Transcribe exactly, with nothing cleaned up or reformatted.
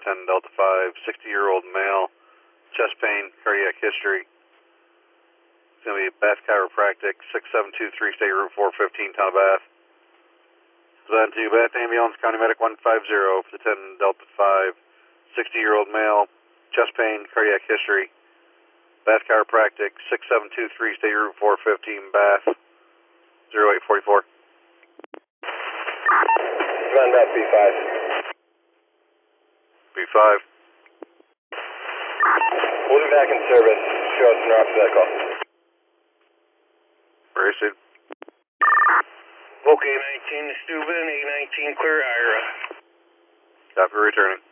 ten Delta five, sixty-year-old male, chest pain, cardiac history. It's going to be Bath Chiropractic, six seven two three State Route four fifteen, Town of Bath. Then to Bath Ambulance, County Medic one five zero for the ten Delta five, sixty-year-old male, chest pain, cardiac history. Bath Chiropractic, six seven two three State Route four fifteen, Bath, zero eight four four. Run Bath B five. B five. We'll be back in service. Show us an after that call. Very soon. Okay, nineteen Steuben, eight nineteen clear Ira. Copy, returning.